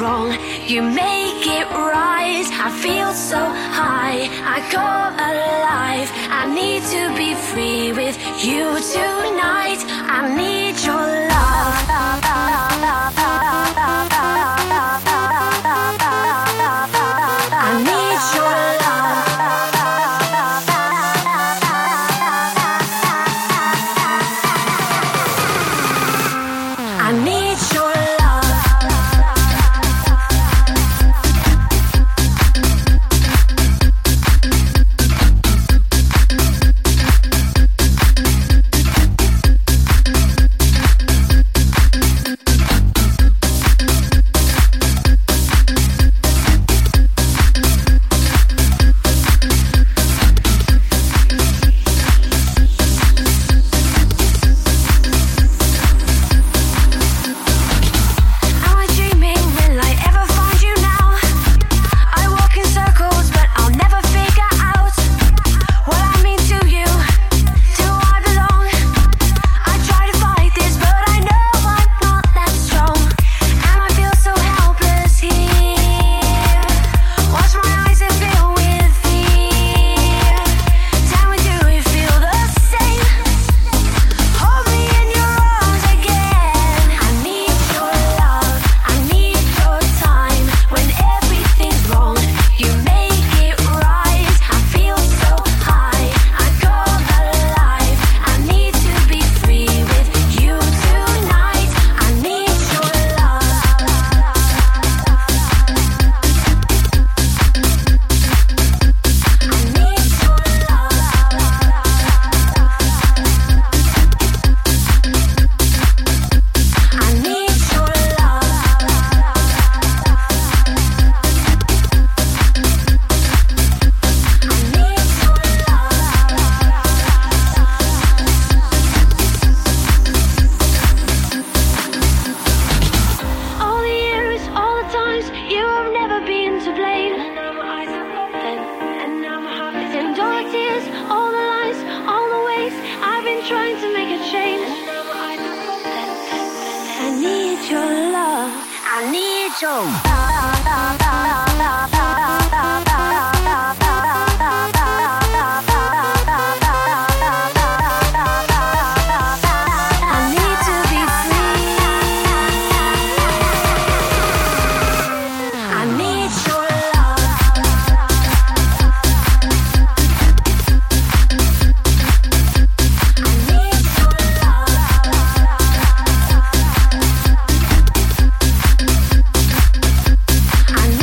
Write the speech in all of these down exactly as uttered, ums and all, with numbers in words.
wrong, you make it right. I feel so high, I go alive. I need to be free with you tonight. I need your love. I need your love. I need your love. I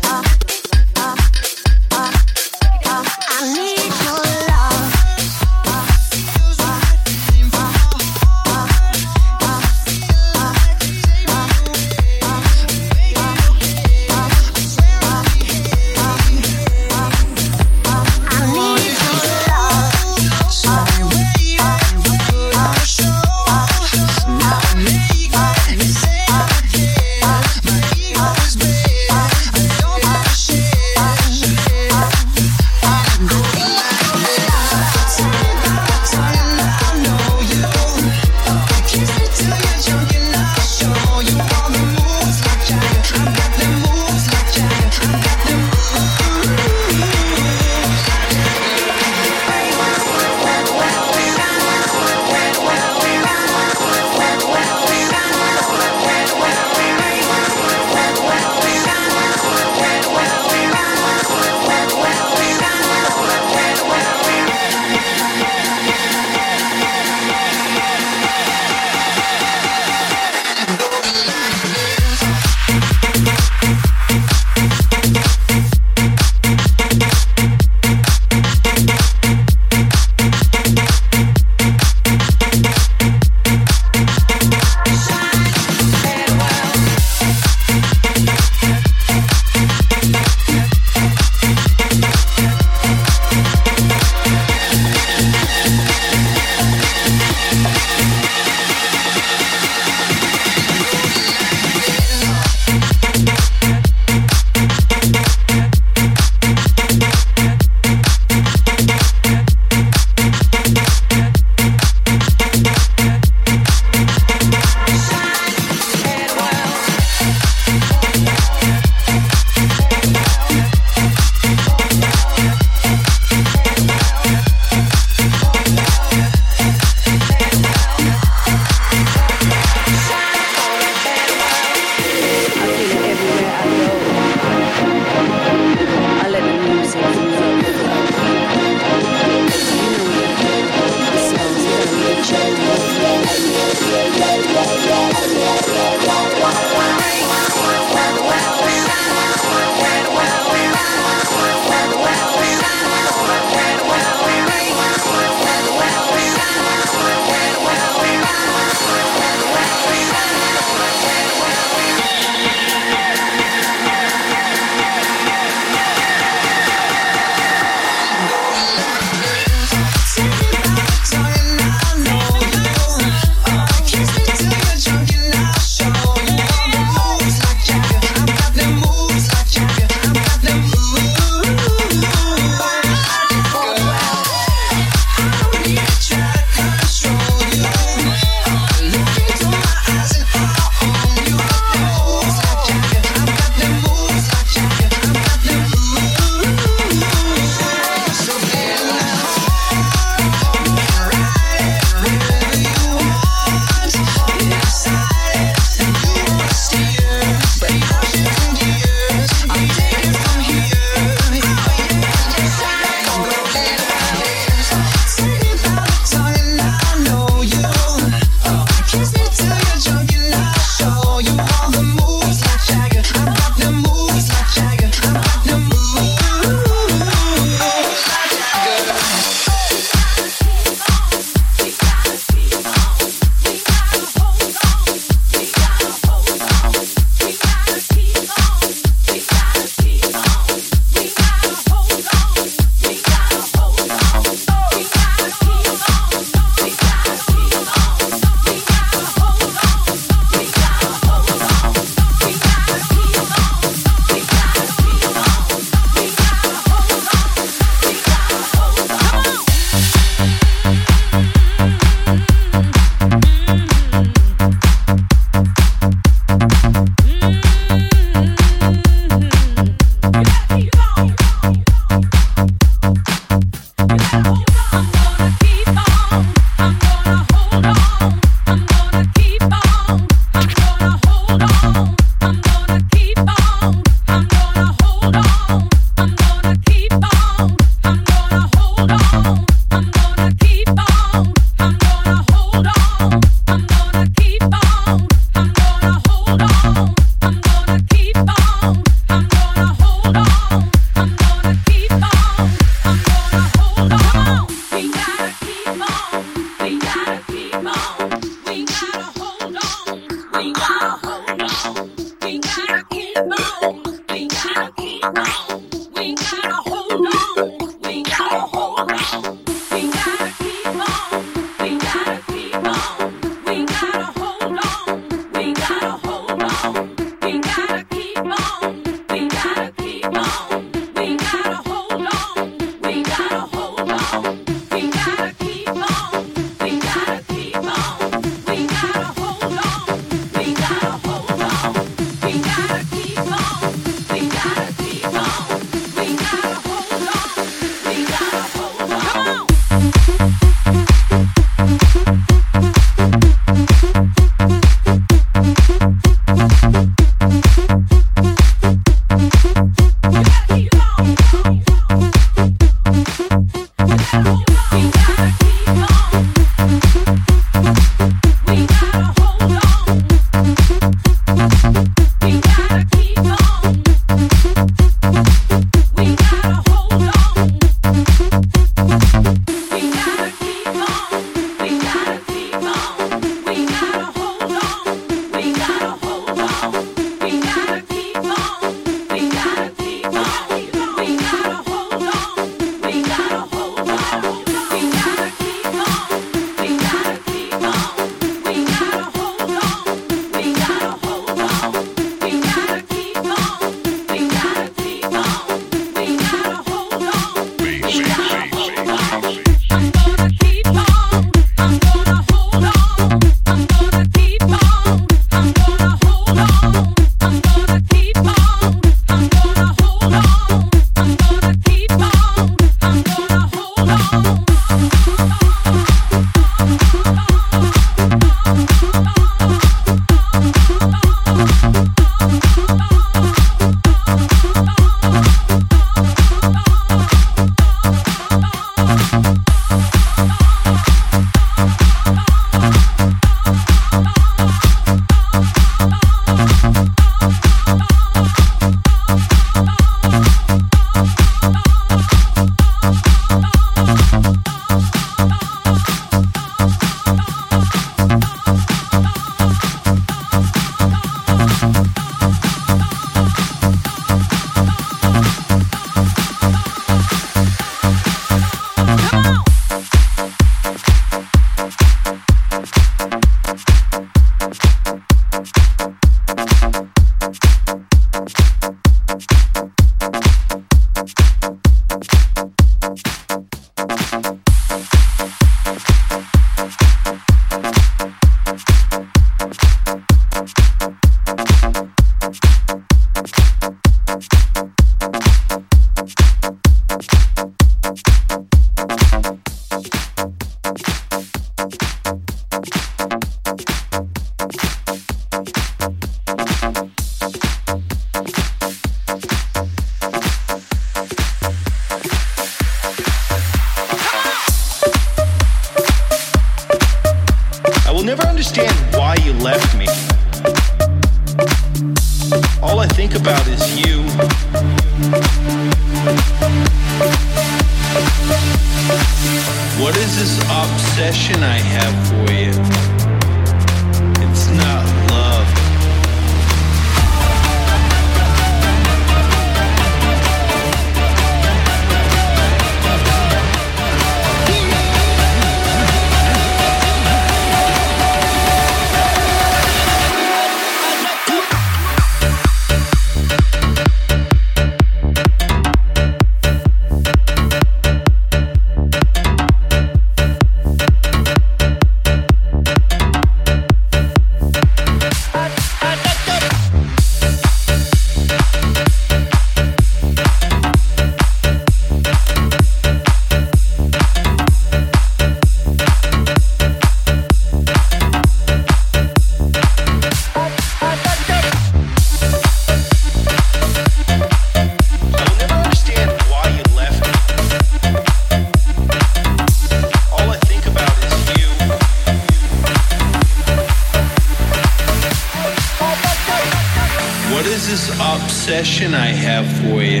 obsession I have for you.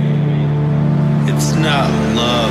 It's not love.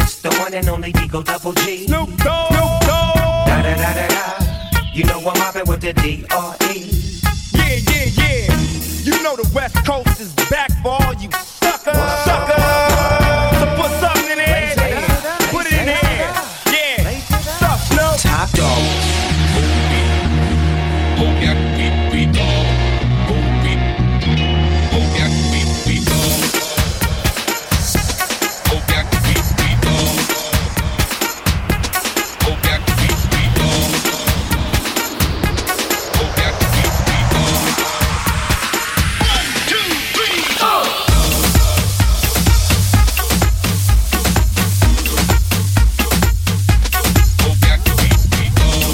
It's the one and only Digo Double G. Snoop Dogg. Snoop Dogg. Da da da da da. You know I'm mobbing with the D R E. Yeah, yeah, yeah. You know the West Coast is back for all you suckers. Suckers. So put something in there. Put it in there. Yeah. Suck, Snoop. Top dog. Oh yeah, we we dog. Oh we, oh yeah, we we dog. Oh yeah, we we dog. Oh yeah, we we dog. Oh yeah, we we dog. One, two, three, four. Oh yeah, we we dog.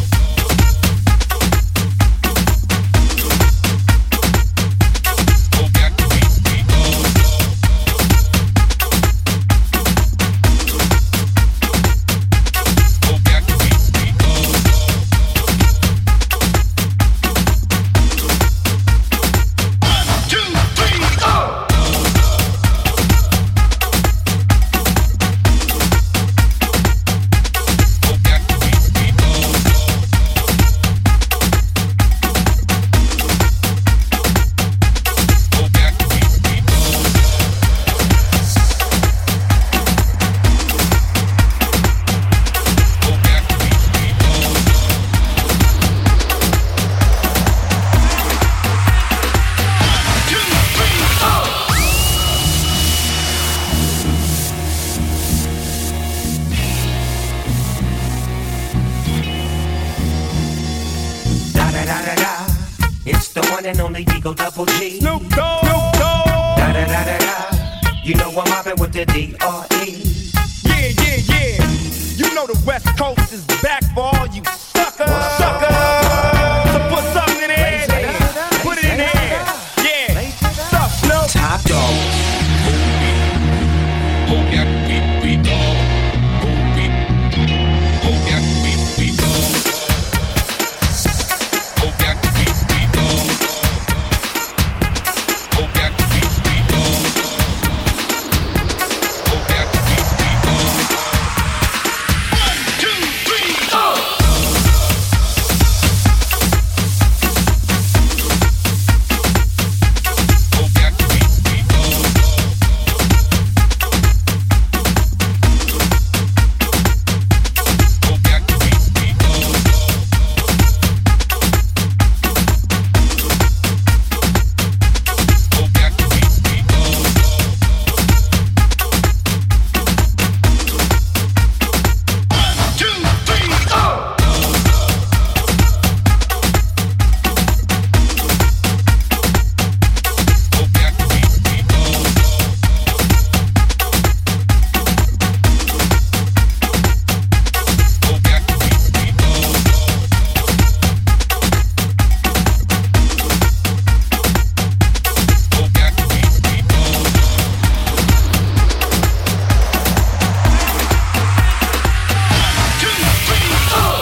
It's the one and only Digo Double G. Snoop Dogg. Snoop Dogg. Da da da da da. You know I'm mobbing with the D R E. Yeah, yeah, yeah. You know the West Coast is back for all you suckers. Suckers. So put something in there. Put it in there. Yeah. Suck, Snoop. Top dog. Oh yeah, we we dog. Oh we, oh yeah, we we dog. Oh yeah, we we dog. Oh yeah, we we dog. Oh yeah, we we dog. One, two, three, four. Oh yeah, we we dog. Oh yeah, we we dog. Oh yeah, we we dog. One, two, three, four. Oh yeah, we we dog. Oh yeah, we we dog. Oh yeah, we we dog. Two, three, four.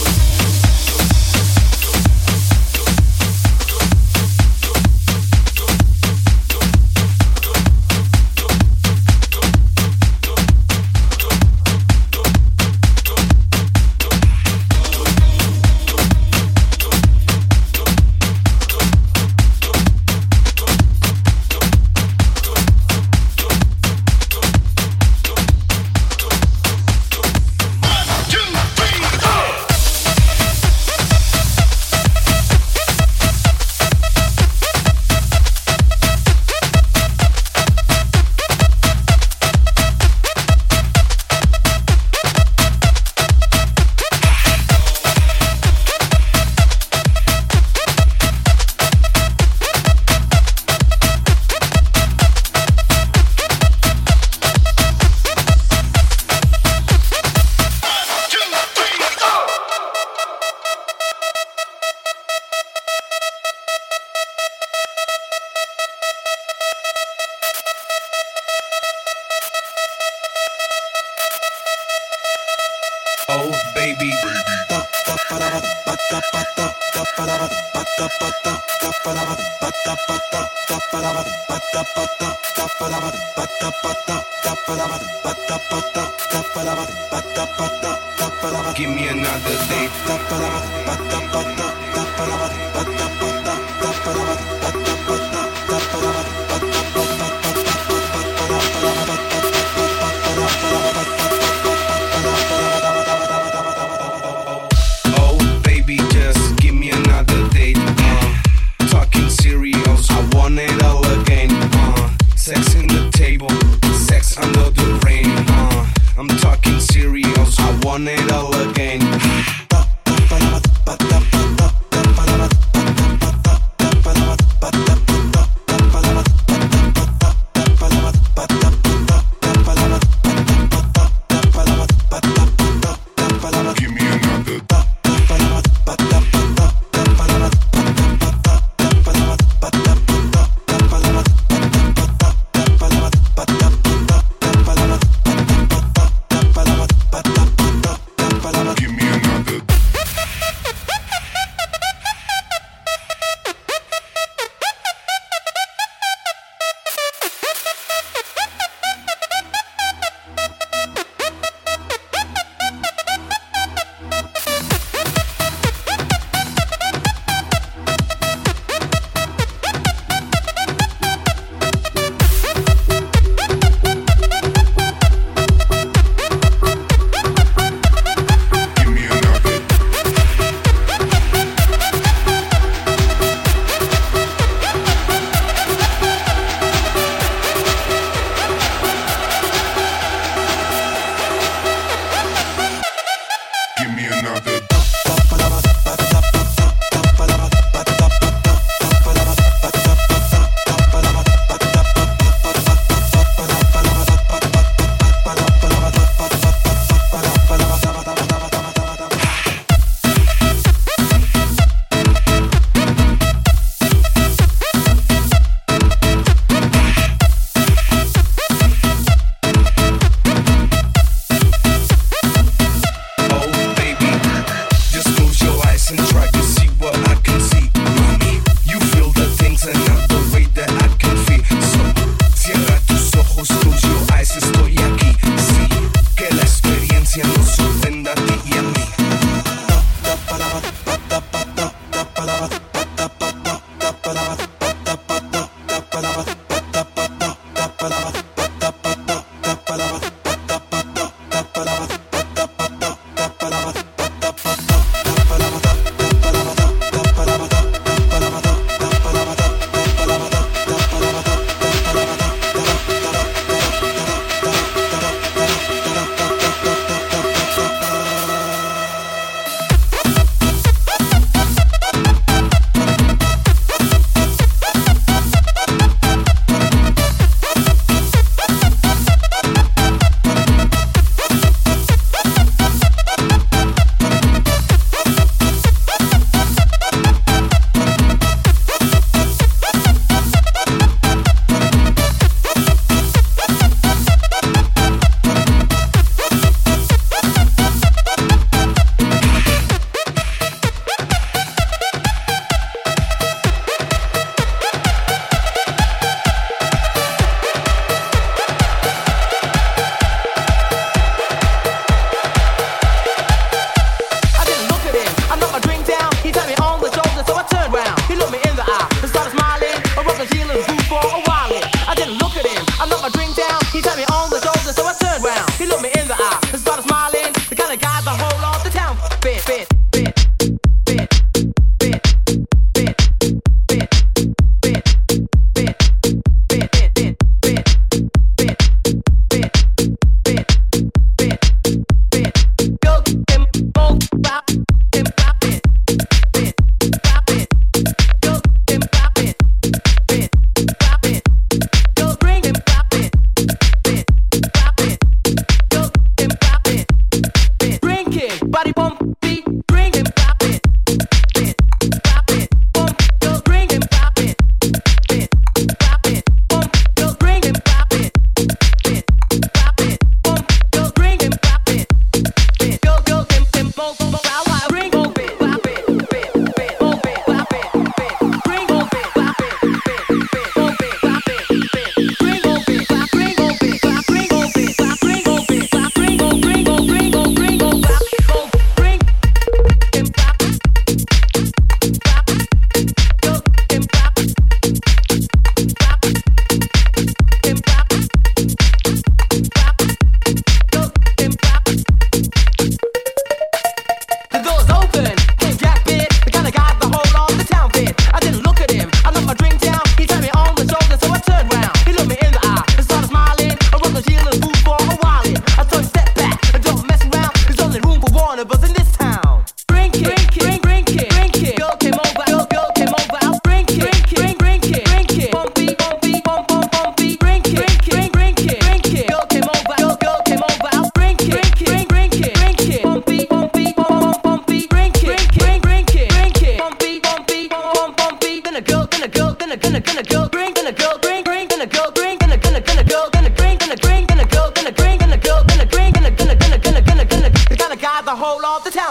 One, two, three, four. One, two, three, four. Oh baby, Give me another day. Oh, baby, just give me another date. Uh, talking serious, I want it all again. Uh, sex in the table, sex under the rain. Uh, I'm talking serious, I want it all again.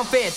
fit.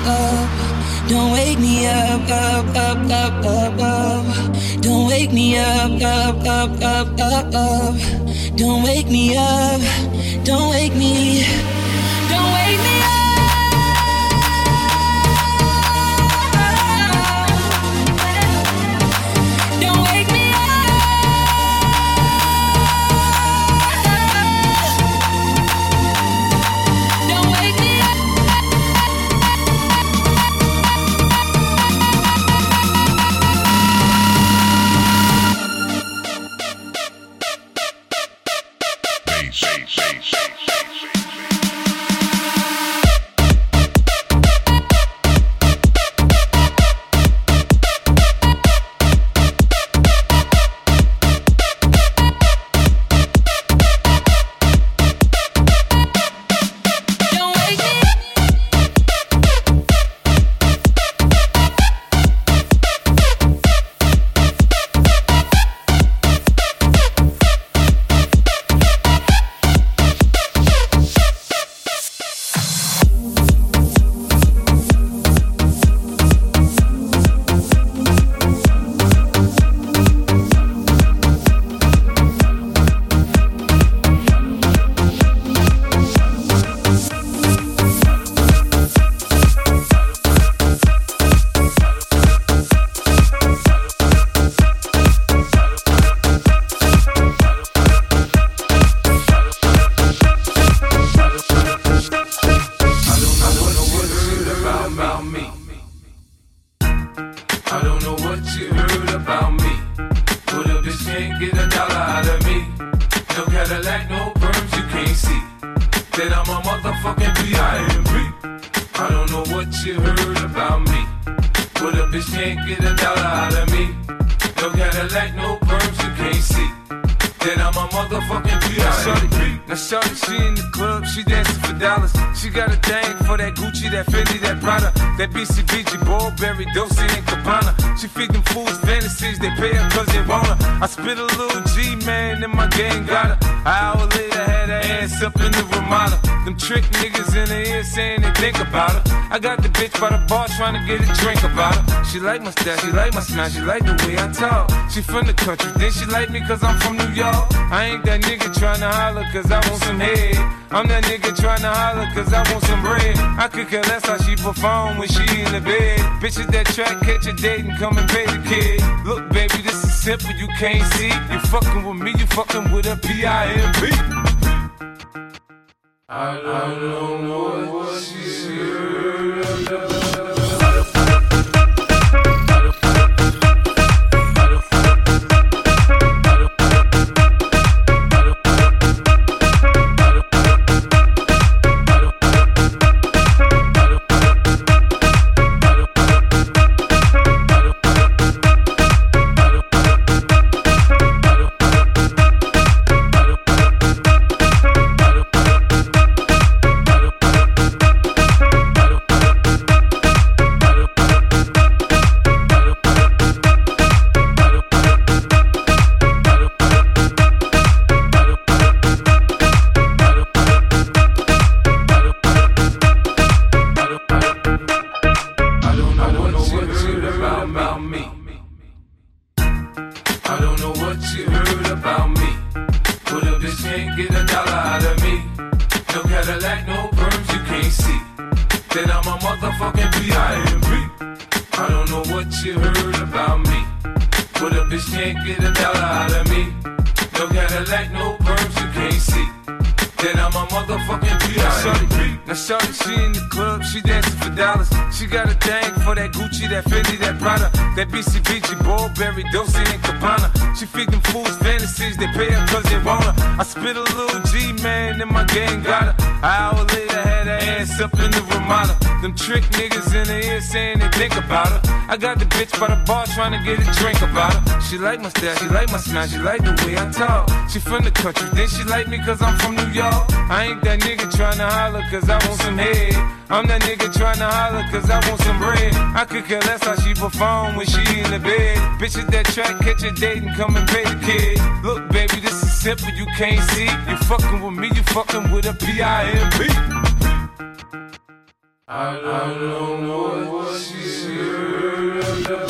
up. Don't wake me up, up, up, up, up, up. Don't wake me up, up, up, up, up, up. Don't wake me up, don't wake me, don't wake me up. That B C B G, Burberry, Dolce and Gabbana. She feed them fools fantasies, they pay her cause they want her. I spit a little G, man, and my gang got her. An hour later, had her ass up in the Ramada. Them trick niggas in the ear saying they think about her. I got the bitch by the bar trying to get a drink about her. She like my style, she like my smile, she like the way I talk. She from the country, then she like me cause I'm from New York. I ain't that nigga trying to holler cause I want some head. I'm that nigga trying to holler cause I want some bread. I could care less how she perform when she in the bed. Bitches that track, catch a date and come and pay the kid. Look baby, this is simple, you can't see. You fucking with me, you fucking with a P I M P. I don't know what she's heard about. That B C B G, Burberry, Dolce and Gabbana. She feed them fools fantasies, they pay her cause they want her. I spit a little G, man, and my gang got her. An hour later, had her ass up in the Ramada. Them trick niggas in the ear saying they think about her. I got the bitch by the bar trying to get a drink about her. She like my style, she like my smile, she like the way I talk. She from the country, then she like me cause I'm from New York. I ain't that nigga trying to holler cause I want some head. I'm that nigga trying to holler cause I want some bread. I could care less how she perform when she in the bed. Bitches that track, catch a date and come and pay the kid. Look baby, this is simple, you can't see. You fucking with me, you fucking with a P I M P. I don't know what she's here.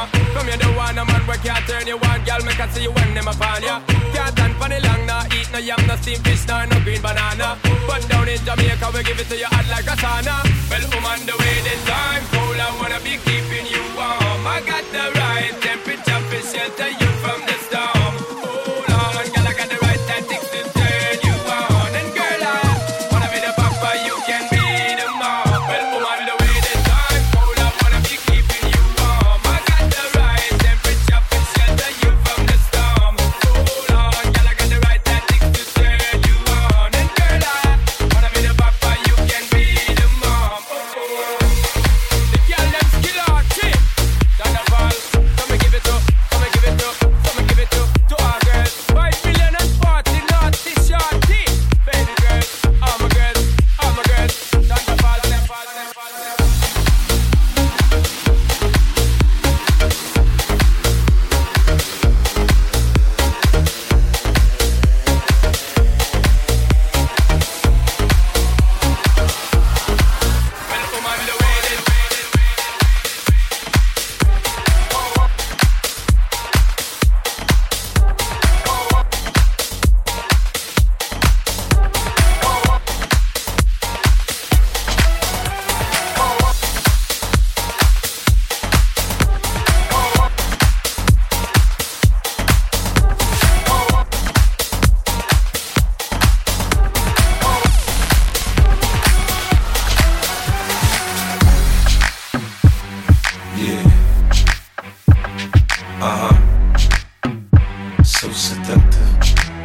ya. From you the one a man where can't turn you on, girl, make I see you when them upon ya. Can't stand for the long, nah, eat no yam, no steamed fish, nah, no green banana. But down in Jamaica, we give it to you hot like a sauna. Well, I'm on the way, the time cold, I wanna be keeping you warm. I got the right temperature to shelter you from the storm. Hold on, girl, I got the right tactics to turn you on. And girl, I wanna be the papa, you can be the mom. Well, I'm on the way, the time cold, I wanna be keeping you warm. I got the right temperature to shelter you from the storm. Hold on, girl, I got the right tactics to turn you on. And girl, I wanna be the papa, you can be the mom. The girl, them skill out, chick. Thunderball, come and give it up, come and give it up, come and give it up to our girls. Five million and forty, naughty, shorty. Baby girls, all my girls, all my girls. Thunderball, step out, step out, step out. Well, I'm on the way, then. Yeah. Uh-huh. So seductive.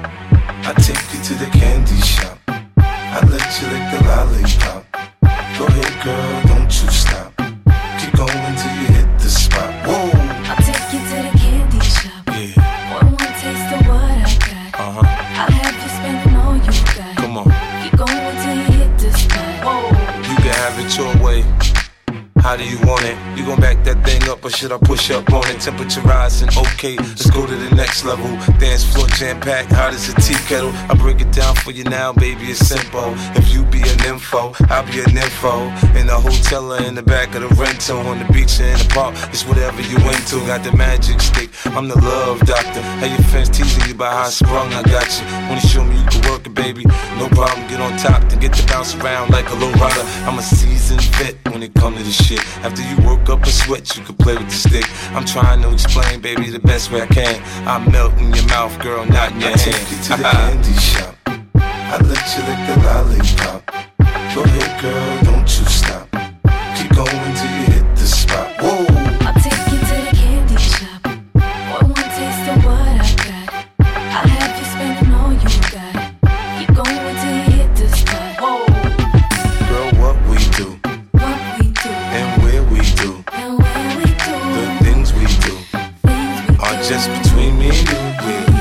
I take you to the candy shop. I let you lick the lollipop. Go ahead, girl, don't you stop. Keep going till you hit the spot. Whoa. I'll take you to the candy shop. Yeah. One more taste of what I got. Uh-huh. I'll have you spending all you got. Come on. Keep going till you hit the spot. Whoa. You can have it your way. How do you want it? You gon' back that thing up or should I push up on it? Temperature rising, okay, let's go to the next level. Dance floor jam-packed, hot as a tea kettle. I break it down for you now, baby, it's simple. If you be an info, I'll be an info. In the hotel or in the back of the rental, on the beach or in the park, it's whatever you into. Got the magic stick, I'm the love doctor. Hey, your fans teasing you about how I sprung, I got you. Wanna show me you can work it, baby? No problem, get on top, then get to bounce around like a low rider. I'm a seasoned vet when it comes to this shit. After you work up a sweat, you can play with the stick. I'm trying to explain, baby, the best way I can. I melt in your mouth, girl, not in your I hand. take you to the candy shop. I let you lick the lollipop. Go ahead, girl, don't you stop. Keep going till you hit the spot. Whoa. I'll take you to the candy shop. One more taste of what I got. I'll have you spending all you got. Keep going till you hit the spot. Whoa. Girl, what we do What we do and where we do, and where we do the things we do things we are do. just between me and you.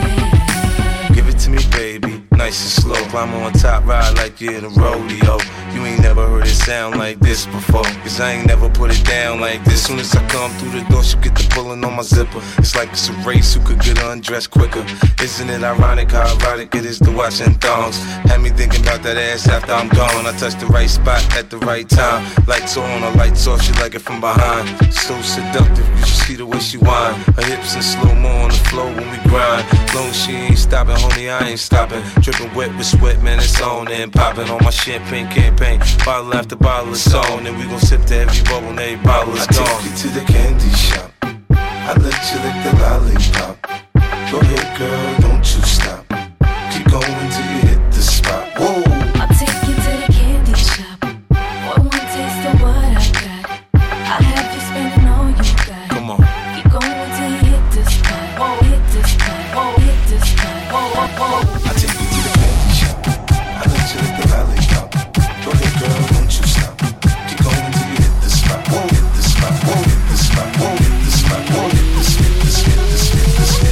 Yeah. Give it to me, baby, nice and slow. Climb on top, ride like you're in a rodeo. You ain't never heard it sound like this before, cause I ain't never put it down like this. Soon as I come through the door, she get the pulling on my zipper. It's like it's a race, who could get undressed quicker. Isn't it ironic how erotic it is to watch in thongs? Had me thinking about that ass after I'm gone. I touched the right spot at the right time. Lights on or lights off, she like it from behind. So seductive, you should see the way she whine. Her hips in slow-mo on the floor when we grind. Long as she ain't stopping, homie, I ain't stopping. Dripping wet with sweat, man, it's on and popping on my champagne campaign. Bottle after bottle is on, and we gon' sip to every bubble and every bottle is I gone. take you to the candy shop. I let you lick the lollipop. Go ahead, girl, don't you stop. Keep going till you hit the spot. Whoa. I'll take you to the candy shop. One more taste of what I got. I'll have you spending all you got. Come on. Keep going till you hit the spot. Whoa, hit the spot. Whoa, hit the spot. Whoa, whoa, whoa. I take you to the candy shop. I let you lick the lollipop. Go ahead, girl, don't you stop. Keep going till you hit the spot. Whoa, hit the spot. Whoa, hit the spot. Whoa, hit the spot. Whoa, hit the spot. Hit the spot. Hit the spot. Hit the spot.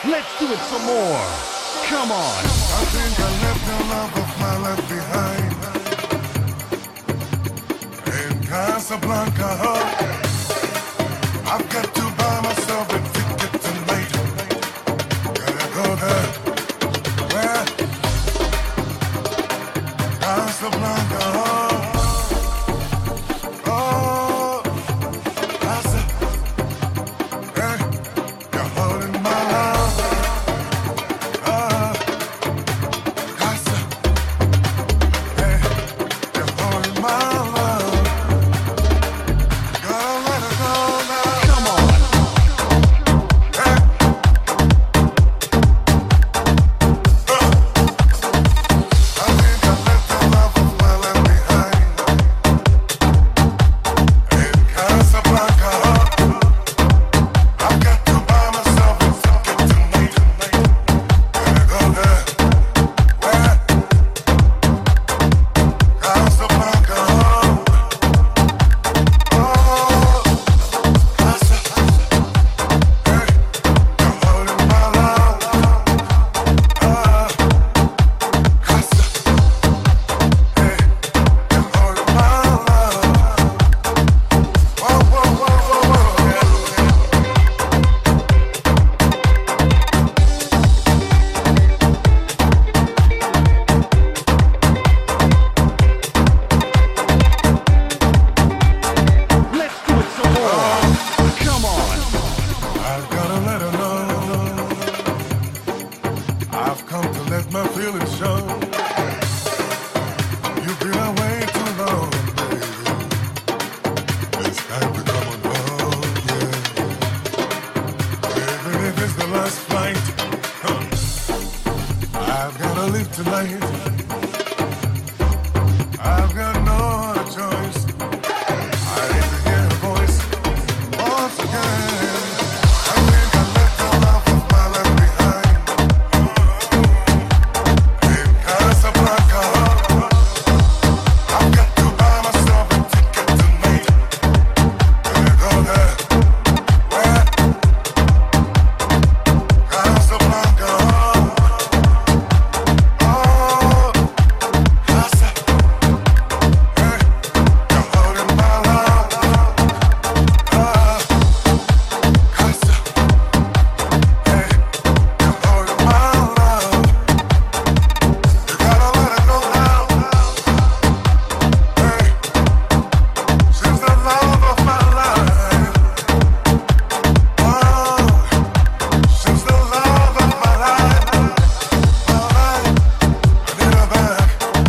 Let's do it some more. Come on. I think I left the love of my life behind in Casablanca. I've got to buy myself a ticket tonight. Gotta go there. Where? Casablanca. Oh, Casa. Hey, you're holding my love. Oh, Casa. Hey, you're holding my love. Gotta let it go now. Come on. Hey. I think I left the love of my life behind in Casablanca. I've got to buy myself a ticket tonight. Gotta go there. Where? Casablanca. Oh, Casa. Hey, you're holding my love. Ah, Casa. Hey, you're holding my love. Whoa, whoa, whoa, whoa, whoa, yeah. Let's do it some more. Come on. I've gotta let her know I've come to let my feelings show. You've been away too long, baby. It's time to come on home, yeah. Even if it's the last flight, huh, I've gotta leave tonight. I've got no other choice. I need to hear her voice once again. I think I left the love of my life behind in Casablanca. I've got to buy myself a ticket tonight. Gotta go there. Where? Casablanca. Oh, Casa. Hey, you're holding my love. Ah, Casa. Hey, you're holding my love. You gotta let it go now. Hey, she's the love of my life. Oh, she's the love of my life. My life, I need her back.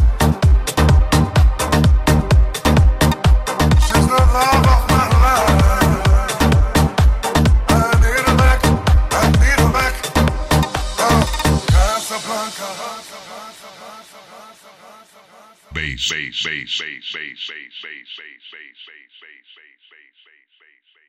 She's the love of my life. I need her back. I need her back. Oh, Casablanca. Bass, bass, bass, bass, bass, bass, bass, bass, bass, bass, bass, bass, bass, bass.